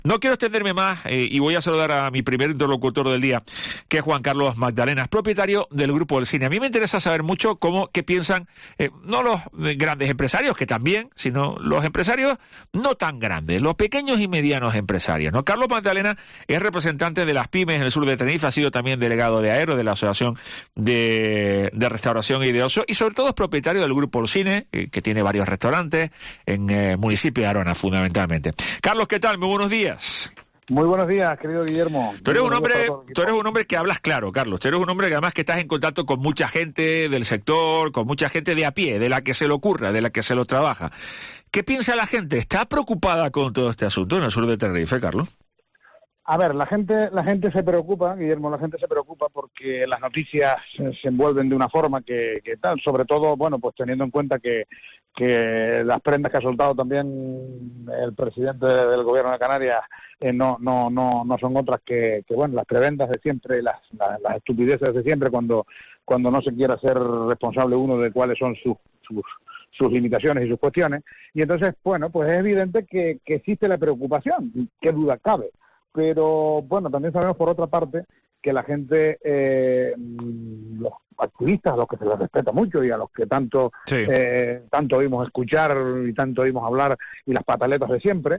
No quiero extenderme más y voy a saludar a mi primer interlocutor del día, que es Juan Carlos Magdalena, propietario del Grupo del Cine. A mí me interesa saber mucho qué piensan, no los grandes empresarios, que también, sino los empresarios no tan grandes, los pequeños y medianos empresarios, ¿no? Carlos Magdalena es representante de las pymes en el sur de Tenerife, ha sido también delegado de Aero, de la Asociación de Restauración y de Ocio, y sobre todo es propietario del Grupo del Cine, que tiene varios restaurantes en el municipio de Arona, fundamentalmente. Carlos, ¿qué tal? Muy buenos días. Muy buenos días, querido Guillermo. Tú eres un hombre que hablas claro, Carlos. Tú eres un hombre que además que estás en contacto con mucha gente del sector, con mucha gente de a pie, de la que se le ocurra, de la que se lo trabaja. ¿Qué piensa la gente? ¿Está preocupada con todo este asunto en el sur de Tenerife, Carlos? A ver, la gente se preocupa, Guillermo, la gente se preocupa porque las noticias se envuelven de una forma que tal, sobre todo, bueno, pues teniendo en cuenta que las prendas que ha soltado también el presidente del gobierno de Canarias no son otras que bueno, las prebendas de siempre, las estupideces de siempre cuando no se quiera ser responsable uno de cuáles son sus limitaciones y sus cuestiones. Y entonces, bueno, pues es evidente que existe la preocupación, qué duda cabe. Pero, bueno, también sabemos, por otra parte, que la gente, los activistas, a los que se les respeta mucho y a los que tanto oímos escuchar y tanto oímos hablar, y las pataletas de siempre,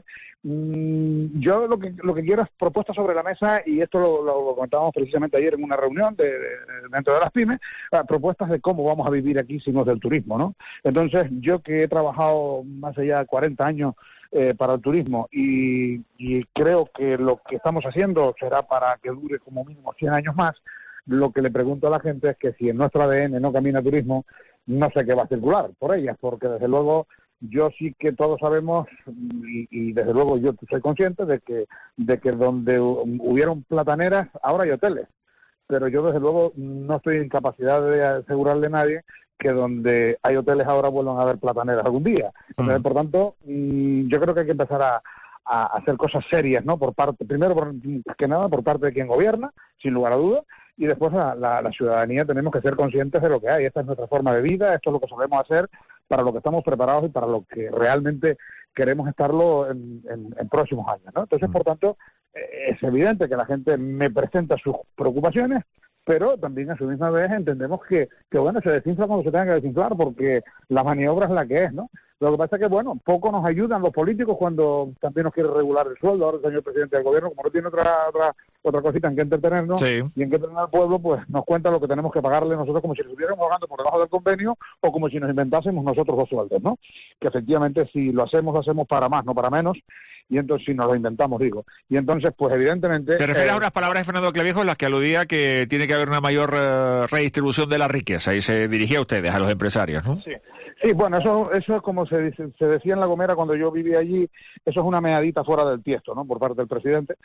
yo lo que quiero es propuestas sobre la mesa, y esto lo comentábamos precisamente ayer en una reunión dentro de las pymes, propuestas de cómo vamos a vivir aquí si no es del turismo, ¿no? Entonces, yo que he trabajado más allá de 40 años para el turismo y creo que lo que estamos haciendo será para que dure como mínimo 100 años más, lo que le pregunto a la gente es que si en nuestro ADN no camina turismo, no sé qué va a circular por ellas, porque desde luego yo sí que todos sabemos y desde luego yo soy consciente de que donde hubieron plataneras ahora hay hoteles, pero yo desde luego no estoy en capacidad de asegurarle a nadie que donde hay hoteles ahora vuelvan a haber plataneras algún día. Entonces, por tanto, yo creo que hay que empezar a hacer cosas serias, ¿no? Primero, que nada, por parte de quien gobierna, sin lugar a dudas, y después la ciudadanía tenemos que ser conscientes de lo que hay. Esta es nuestra forma de vida, esto es lo que sabemos hacer, para lo que estamos preparados y para lo que realmente queremos estarlo en próximos años, ¿no? Entonces, por tanto, es evidente que la gente me presenta sus preocupaciones, pero también a su misma vez entendemos que bueno, se desinfla cuando se tenga que desinflar, porque la maniobra es la que es, ¿no? Lo que pasa es que, bueno, poco nos ayudan los políticos cuando también nos quiere regular el sueldo. Ahora el señor presidente del gobierno, como no tiene otra cosita en que entretenernos y en que entretener al pueblo, pues nos cuenta lo que tenemos que pagarle nosotros como si nos estuviéramos pagando por debajo del convenio o como si nos inventásemos nosotros los sueldos, ¿no? Que efectivamente si lo hacemos para más, no para menos. Y entonces, si nos lo inventamos, digo. Y entonces, pues evidentemente... ¿Te refieres a unas palabras de Fernando Clavijo en las que aludía que tiene que haber una mayor redistribución de la riqueza y se dirigía a ustedes, a los empresarios, ¿no? Sí, bueno, eso es como se decía en La Gomera cuando yo vivía allí, eso es una meadita fuera del tiesto, ¿no? Por parte del presidente.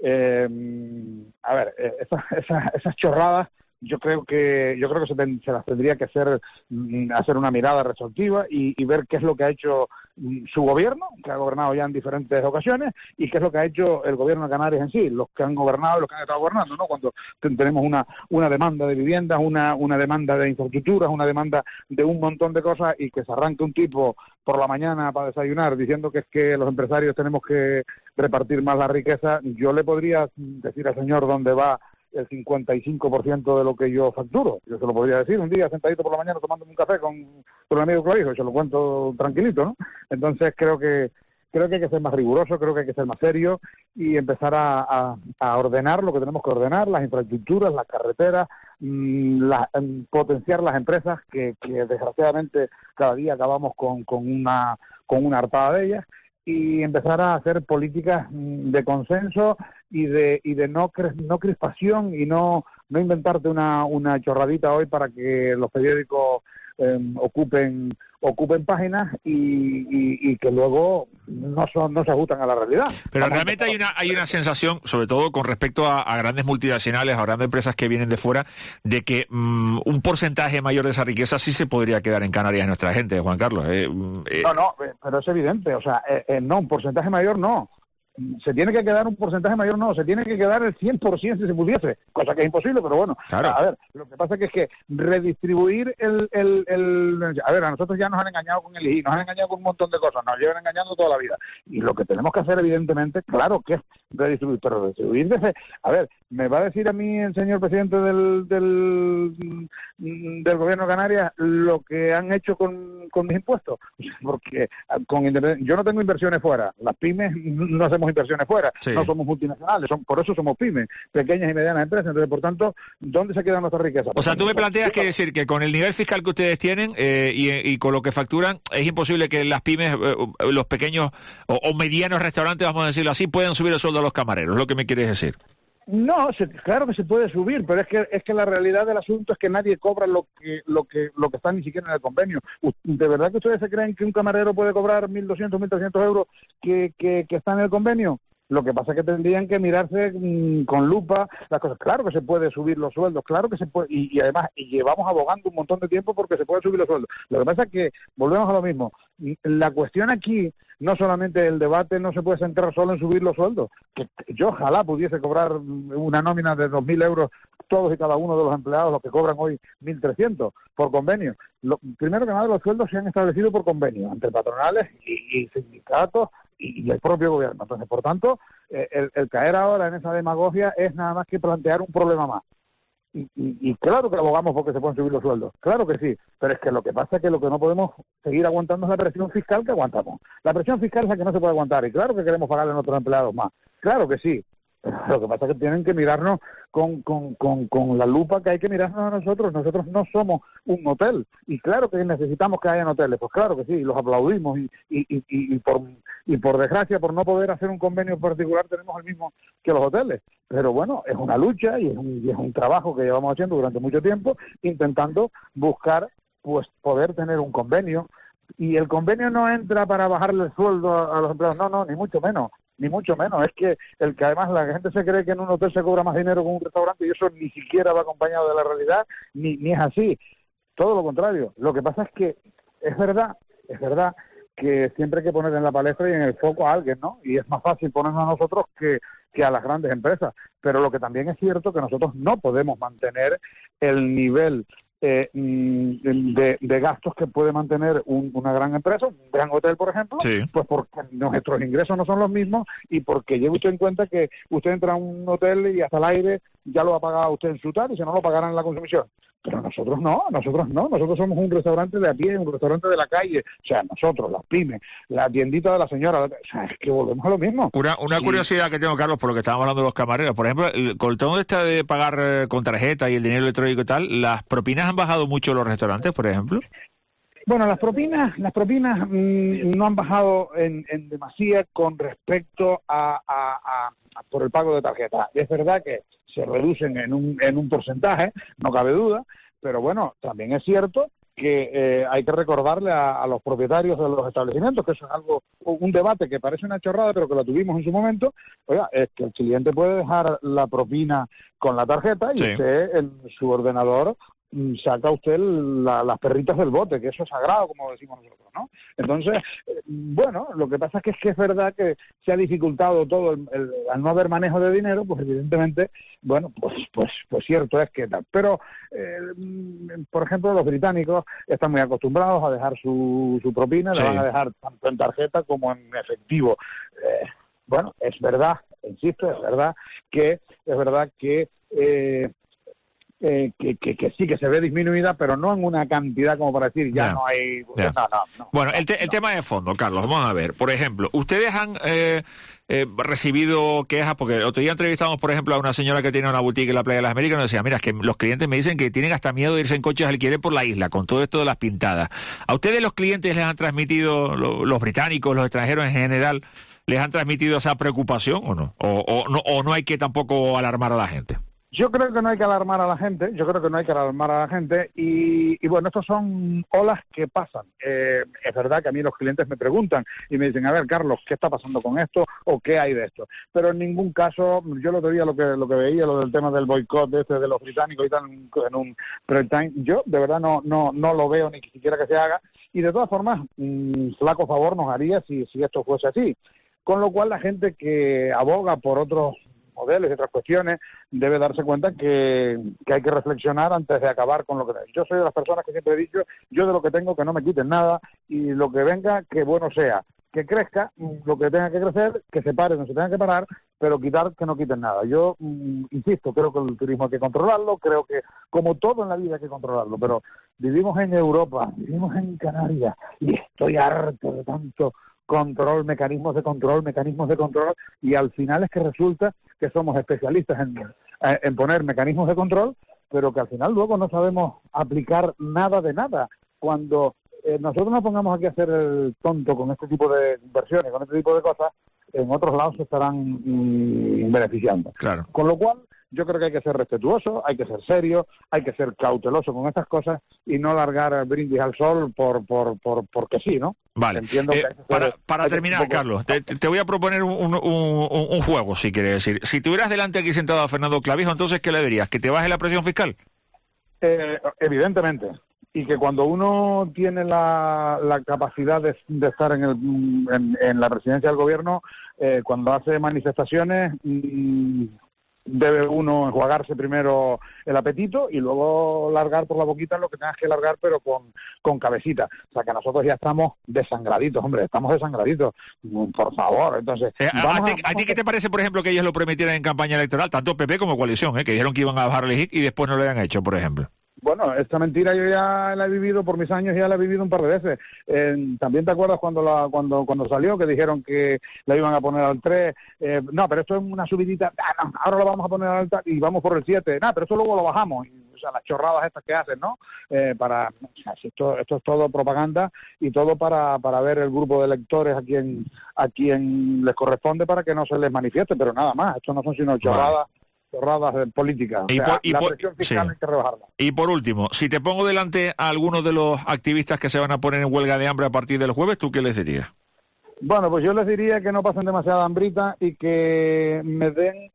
Esas chorradas, yo creo que se las tendría que hacer una mirada retrospectiva y ver qué es lo que ha hecho su gobierno, que ha gobernado ya en diferentes ocasiones, y qué es lo que ha hecho el gobierno de Canarias en sí, los que han gobernado y los que han estado gobernando, ¿no? Cuando tenemos una demanda de viviendas, una demanda de infraestructuras, una demanda de un montón de cosas, y que se arranque un tipo por la mañana para desayunar diciendo que es que los empresarios tenemos que repartir más la riqueza. Yo le podría decir al señor dónde va el 55% de lo que yo facturo. Yo se lo podría decir un día sentadito por la mañana tomándome un café con un amigo Clavijo, y se lo cuento tranquilito, ¿no? Entonces creo que hay que ser más riguroso, creo que hay que ser más serio y empezar a ordenar lo que tenemos que ordenar, las infraestructuras, las carreteras, potenciar las empresas que desgraciadamente cada día acabamos con una hartada de ellas, y empezar a hacer políticas de consenso y de no crispación, y no inventarte una chorradita hoy para que los periódicos ocupen páginas y que luego no se ajustan a la realidad. Pero realmente hay una sensación, sobre todo con respecto a grandes multinacionales, a grandes empresas que vienen de fuera, de que un porcentaje mayor de esa riqueza sí se podría quedar en Canarias, nuestra gente, Juan Carlos. No, pero es evidente, o sea, no, un porcentaje mayor no. se tiene que quedar un porcentaje mayor, no, se tiene que quedar el 100% si se pudiese, cosa que es imposible, pero bueno, claro. A ver, lo que pasa es que redistribuir a ver, a nosotros ya nos han engañado con el IGI, nos han engañado con un montón de cosas, nos llevan engañando toda la vida, y lo que tenemos que hacer evidentemente, claro que es redistribuir, pero redistribuir a ver, me va a decir a mí el señor presidente del gobierno de Canarias lo que han hecho con mis impuestos, porque yo no tengo inversiones fuera, las pymes no hacemos inversiones fuera, sí. No somos multinacionales, por eso somos pymes, pequeñas y medianas empresas, entonces por tanto, ¿dónde se queda nuestra riqueza? O sea, tú me planteas que decir que con el nivel fiscal que ustedes tienen y con lo que facturan, es imposible que las pymes, los pequeños o medianos restaurantes, vamos a decirlo así, puedan subir el sueldo a los camareros, lo que me quieres decir. No, claro que se puede subir, pero es que la realidad del asunto es que nadie cobra lo que está ni siquiera en el convenio. ¿De verdad que ustedes se creen que un camarero puede cobrar 1.200, 1.300 euros que está en el convenio? Lo que pasa es que tendrían que mirarse con lupa las cosas. Claro que se puede subir los sueldos, claro que se puede, y además llevamos abogando un montón de tiempo porque se puede subir los sueldos. Lo que pasa es que volvemos a lo mismo. La cuestión aquí, no solamente el debate no se puede centrar solo en subir los sueldos, que yo ojalá pudiese cobrar una nómina de 2.000 euros todos y cada uno de los empleados, los que cobran hoy 1.300 por convenio. Primero que nada, los sueldos se han establecido por convenio, entre patronales y sindicatos y el propio gobierno. Entonces, por tanto, el caer ahora en esa demagogia es nada más que plantear un problema más. Y claro que abogamos porque se pueden subir los sueldos, claro que sí, pero es que lo que pasa es que lo que no podemos seguir aguantando es la presión fiscal que aguantamos. La presión fiscal es la que no se puede aguantar, y claro que queremos pagarle a nuestros empleados más, claro que sí. Lo que pasa es que tienen que mirarnos con la lupa que hay que mirarnos a nosotros. Nosotros no somos un hotel. Y claro que necesitamos que hayan hoteles. Pues claro que sí, los aplaudimos. Y por desgracia, por no poder hacer un convenio particular, tenemos el mismo que los hoteles. Pero bueno, es una lucha y es un trabajo que llevamos haciendo durante mucho tiempo, intentando buscar pues poder tener un convenio. Y el convenio no entra para bajarle el sueldo a los empleados. No, ni mucho menos. Ni mucho menos, es que además la gente se cree que en un hotel se cobra más dinero que en un restaurante y eso ni siquiera va acompañado de la realidad, ni es así, todo lo contrario. Lo que pasa es que es verdad que siempre hay que poner en la palestra y en el foco a alguien, ¿no? Y es más fácil ponernos a nosotros que a las grandes empresas, pero lo que también es cierto que nosotros no podemos mantener el nivel de gastos que puede mantener una gran empresa, un gran hotel, por ejemplo, sí. Pues porque nuestros ingresos no son los mismos y porque lleve usted en cuenta que usted entra a un hotel y hasta el aire ya lo ha pagado usted en su tal y si no lo pagarán en la consumición. Pero nosotros nosotros somos un restaurante de a pie, un restaurante de la calle, o sea, nosotros, las pymes, la tiendita de la señora, o sea, es que volvemos a lo mismo. Una curiosidad que tengo, Carlos, por lo que estábamos hablando de los camareros, por ejemplo, con todo esto de pagar con tarjeta y el dinero electrónico y tal, ¿las propinas han bajado mucho en los restaurantes, por ejemplo? Bueno, las propinas no han bajado en demasía con respecto a por el pago de tarjeta. Es verdad que se reducen en un porcentaje, no cabe duda, pero bueno, también es cierto que hay que recordarle a los propietarios de los establecimientos, que eso es un debate que parece una chorrada, pero que lo tuvimos en su momento, oiga, es que el cliente puede dejar la propina con la tarjeta y usted en su ordenador saca usted las perritas del bote, que eso es sagrado, como decimos nosotros, ¿no? Entonces, bueno, lo que pasa es que es verdad que se ha dificultado todo al no haber manejo de dinero, pues evidentemente, bueno, pues cierto es que tal. Pero, por ejemplo, los británicos están muy acostumbrados a dejar su propina, la van a dejar tanto en tarjeta como en efectivo. Bueno, es verdad, insisto, es verdad que sí que se ve disminuida, pero no en una cantidad como para decir no hay... No. Bueno, el tema de fondo, Carlos, vamos a ver. Por ejemplo, ustedes han recibido quejas, porque el otro día entrevistamos, por ejemplo, a una señora que tiene una boutique en la Playa de las Américas y nos decía, mira, es que los clientes me dicen que tienen hasta miedo de irse en coches de alquiler por la isla, con todo esto de las pintadas. ¿A ustedes los clientes les han transmitido, los británicos, los extranjeros en general, les han transmitido esa preocupación o no? ¿O no hay que tampoco alarmar a la gente? Yo creo que no hay que alarmar a la gente, y bueno, estos son olas que pasan. Es verdad que a mí los clientes me preguntan y me dicen, a ver, Carlos, ¿qué está pasando con esto o qué hay de esto? Pero en ningún caso, yo el otro día lo que veía, lo del tema del boicot de los británicos y tal, en un prime time, yo de verdad no lo veo ni siquiera que se haga, y de todas formas, flaco favor nos haría si esto fuese así. Con lo cual la gente que aboga por otros modelos y otras cuestiones debe darse cuenta que hay que reflexionar antes de acabar con lo que tengo. Yo soy de las personas que siempre he dicho, yo de lo que tengo que no me quiten nada, y lo que venga que bueno sea, que crezca lo que tenga que crecer, que se pare no se tenga que parar, pero quitar que no quiten nada. Yo insisto, creo que el turismo hay que controlarlo, creo que como todo en la vida hay que controlarlo, pero vivimos en Europa, vivimos en Canarias y estoy harto de tanto control, mecanismos de control, y al final es que resulta que somos especialistas en poner mecanismos de control, pero que al final luego no sabemos aplicar nada de nada. Cuando nosotros nos pongamos aquí a hacer el tonto con este tipo de inversiones, con este tipo de cosas, en otros lados se estarán beneficiando. Claro. Con lo cual, yo creo que hay que ser respetuoso, hay que ser serio, hay que ser cauteloso con estas cosas y no largar brindis al sol porque sí, ¿no? Vale. Entiendo que para terminar, Carlos, te voy a proponer un juego, si quieres decir. Si tuvieras delante aquí sentado a Fernando Clavijo, entonces, ¿qué le dirías? ¿Que te baje la presión fiscal? Evidentemente. Y que cuando uno tiene la capacidad de estar en la presidencia del gobierno, cuando hace manifestaciones, debe uno enjuagarse primero el apetito y luego largar por la boquita lo que tengas que largar, pero con cabecita. O sea, que nosotros ya estamos desangraditos, hombre, estamos desangraditos, por favor. Entonces, ¿A ti qué te parece, por ejemplo, que ellos lo prometieran en campaña electoral, tanto PP como coalición, que dijeron que iban a bajar el IGIC y después no lo habían hecho, por ejemplo? Bueno, esta mentira yo ya la he vivido por mis años, ya la he vivido un par de veces. También te acuerdas cuando salió que dijeron que la iban a poner al 3, no, pero esto es una subidita, no, ahora lo vamos a poner al 3 y vamos por el 7, no, pero eso luego lo bajamos. O sea, las chorradas estas que hacen, ¿no? Esto es todo propaganda y todo para ver el grupo de electores a quien les corresponde para que no se les manifieste, pero nada más, esto no son sino chorradas. Vale. De política. La presión fiscal hay que rebajarla. Y por último, si te pongo delante a algunos de los activistas que se van a poner en huelga de hambre a partir del jueves, ¿tú qué les dirías? Bueno, pues yo les diría que no pasen demasiada hambrita y que me den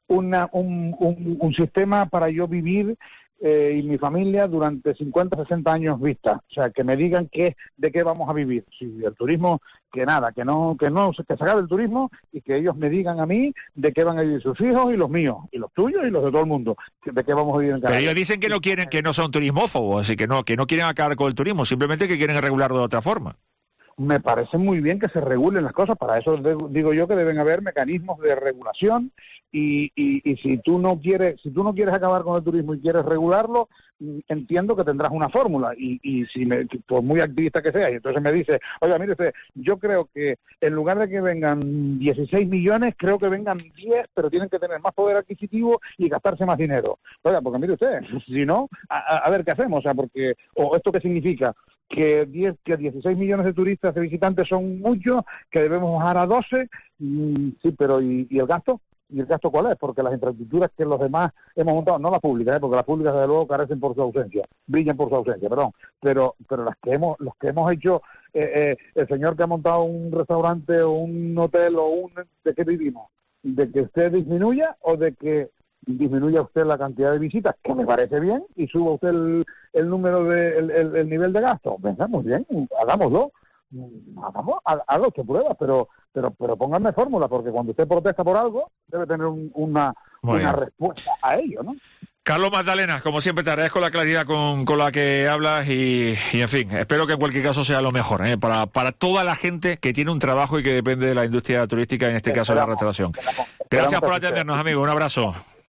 un sistema para yo vivir y mi familia durante 50, 60 años vista. O sea, que me digan de qué vamos a vivir. Si el turismo, que se acabe el turismo y que ellos me digan a mí de qué van a vivir sus hijos y los míos, y los tuyos y los de todo el mundo, de qué vamos a vivir en cada. Pero ellos dicen que no son turismófobos, así que no quieren acabar con el turismo, simplemente que quieren regularlo de otra forma. Me parece muy bien que se regulen las cosas, para eso digo yo que deben haber mecanismos de regulación y si tú no quieres acabar con el turismo y quieres regularlo, entiendo que tendrás una fórmula y por muy activista que sea, y entonces me dice, oiga, mire usted, yo creo que en lugar de que vengan 16 millones, creo que vengan 10, pero tienen que tener más poder adquisitivo y gastarse más dinero. Oiga, porque mire usted, si no, a ver qué hacemos, o sea, porque, o esto qué significa, que 16 millones de turistas, de visitantes son muchos, que debemos bajar a 12, sí, pero ¿y el gasto? ¿Y el gasto cuál es? Porque las infraestructuras que los demás hemos montado, no las públicas, porque las públicas desde luego carecen por su ausencia, brillan por su ausencia, perdón, pero los que hemos hecho, el señor que ha montado un restaurante o un hotel ¿de qué vivimos? ¿De que usted disminuya o de que disminuya usted la cantidad de visitas, que me parece bien, y suba usted el número el nivel de gasto? Venga, muy bien, hagámoslo, haga usted pruebas, pero pónganme fórmula, porque cuando usted protesta por algo, debe tener una respuesta a ello, ¿no? Carlos Magdalena, como siempre te agradezco la claridad con la que hablas y en fin, espero que en cualquier caso sea lo mejor para toda la gente que tiene un trabajo y que depende de la industria turística, en este caso de la restauración. Gracias por atendernos, amigo, un abrazo.